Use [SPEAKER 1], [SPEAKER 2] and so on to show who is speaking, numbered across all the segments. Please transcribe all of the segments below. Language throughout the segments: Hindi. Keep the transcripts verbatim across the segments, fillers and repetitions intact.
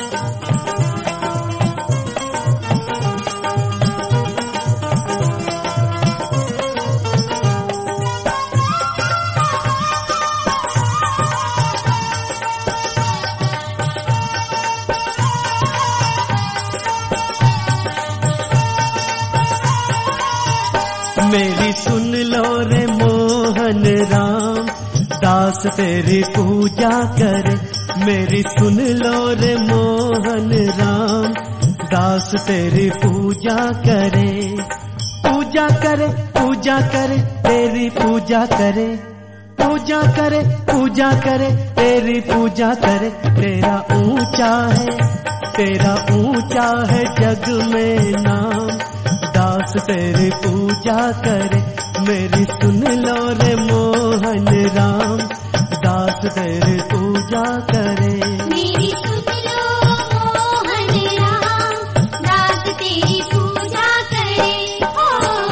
[SPEAKER 1] मेरी सुन लो रे मोहन राम, दास तेरी पूजा करे। मेरी सुन लो रे मोहन राम, दास तेरी पूजा करे। पूजा करे पूजा करे तेरी पूजा करे, पूजा करे पूजा करे तेरी पूजा करे। तेरा ऊंचा है तेरा ऊंचा है जग में नाम, दास तेरी पूजा करे। मेरी सुन लो रे मोहन राम, दास तेरी पूजा करे।
[SPEAKER 2] मेरी सुन लो मोहन राम, दास तेरी पूजा करे। ओ,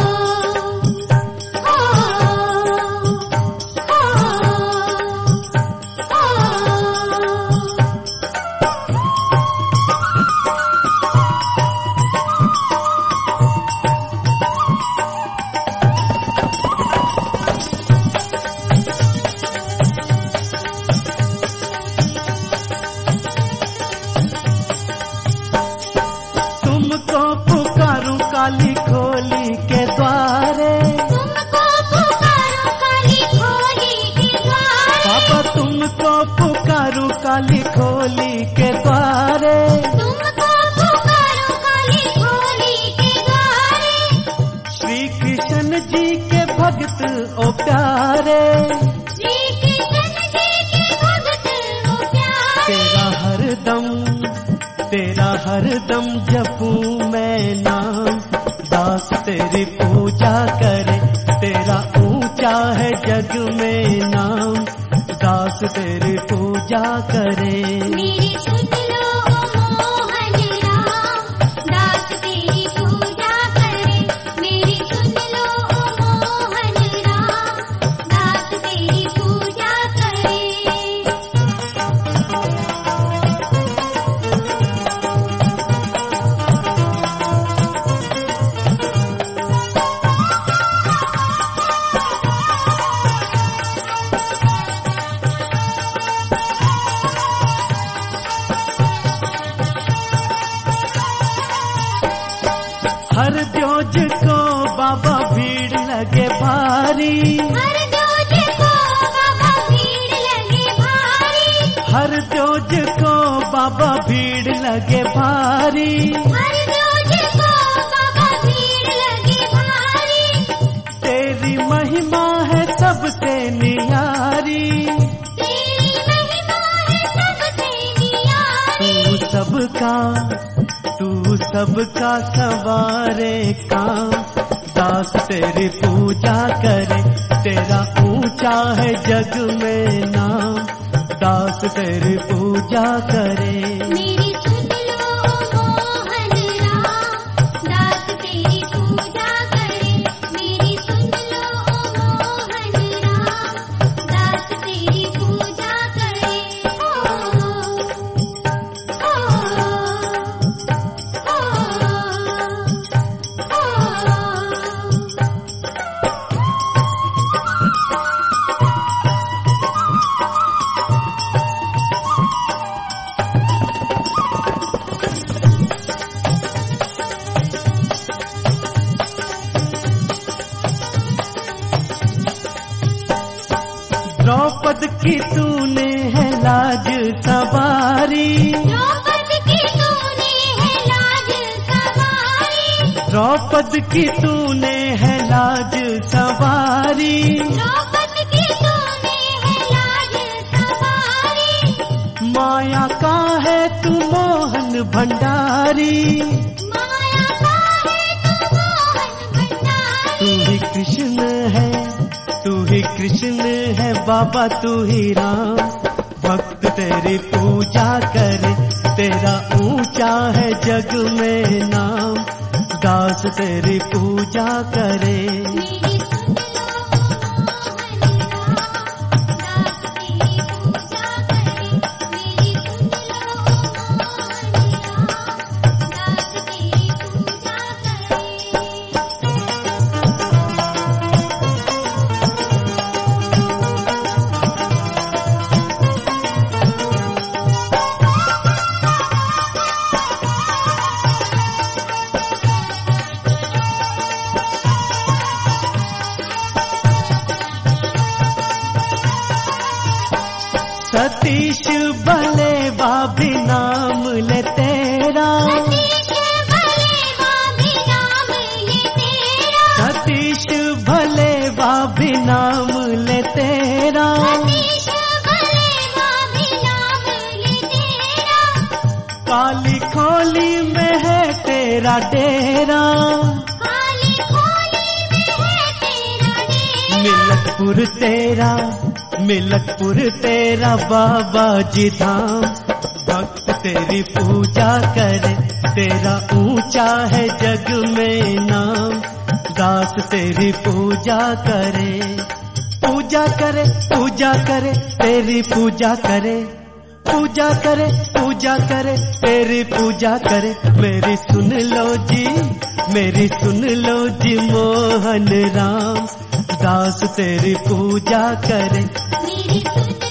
[SPEAKER 2] ओ,
[SPEAKER 1] काली खोली के द्वारे,
[SPEAKER 2] तुमको पुकारो काली खोली के द्वारे।
[SPEAKER 1] बाबा तुमको पुकारो काली खोली के द्वारे,
[SPEAKER 2] तुमको पुकारो काली खोली के द्वारे।
[SPEAKER 1] श्री कृष्ण जी के भक्त ओ प्यारे,
[SPEAKER 2] श्री कृष्ण जी के भक्त ओ प्यारे।
[SPEAKER 1] तेरा हरदम तेरा हरदम जपूं मैं नाम, दास तेरी पूजा करे। तेरा ऊंचा है जग में नाम, दास तेरी पूजा करे।
[SPEAKER 2] मेरी सुन लो मोहन राम, दास तेरी पूजा करे। मेरी सुन लो मोहन राम, दास तेरी पूजा करे।
[SPEAKER 1] हर जोज को बाबा भीड़ लगे भारी,
[SPEAKER 2] हर जोज को बाबा भीड़ लगे भारी।
[SPEAKER 1] हर जोज को बाबा भीड़ लगे भारी।
[SPEAKER 2] हर जोज को बाबा भीड़ लगे भारी।
[SPEAKER 1] तेरी महिमा है सबसे नियारी,
[SPEAKER 2] तेरी महिमा है सबसे नियारी।
[SPEAKER 1] तू सबका तू सबका सवारे काम, दास तेरी पूजा करे। तेरा ऊंचा है जग में नाम, दास तेरी पूजा करे।
[SPEAKER 2] मेरी सुन लो मोहन राम, दास तेरी पूजा करे। मेरी सुन लो मोहन राम, दास तेरी पूजा करे। ओ, ओ,
[SPEAKER 1] द्रौपद की तूने है लाज सवारी,
[SPEAKER 2] द्रौपद की तूने है लाज सवारी।
[SPEAKER 1] द्रौपद की तूने है लाज सवारी।
[SPEAKER 2] द्रौपद की तूने है लाज सवारी।
[SPEAKER 1] माया का है तू मोहन भंडारी,
[SPEAKER 2] माया का है तू मोहन भंडारी।
[SPEAKER 1] तू ही कृष्ण है तू ही कृष्ण है बाबा तू ही राम, भक्त तेरी पूजा करे। तेरा ऊंचा है जग में नाम, दास तेरी पूजा करे।
[SPEAKER 2] मेरी सुन लो मोहन राम, दास तेरी पूजा करे। मेरी सुन लो मोहन
[SPEAKER 1] नाम ले तेरा,
[SPEAKER 2] सतीश भले वा भी नाम ले तेरा,
[SPEAKER 1] सतीश भले वा भी नाम ले तेरा, काली खोली में है तेरा डेरा,
[SPEAKER 2] काली खोली में है तेरा डेरा,
[SPEAKER 1] मिलतपुर तेरा, मिलतपुर तेरा बाबा जी धाम, भक्त तेरी पूजा करे, तेरा ऊंचा है जग में नाम, दास तेरी पूजा करे, पूजा करे, पूजा करे, तेरी पूजा करे, पूजा करे, पूजा करे, तेरी पूजा करे, मेरी सुन लो जी, मेरी सुन लो जी मोहन राम, दास तेरी पूजा करे,
[SPEAKER 2] मेरी सुन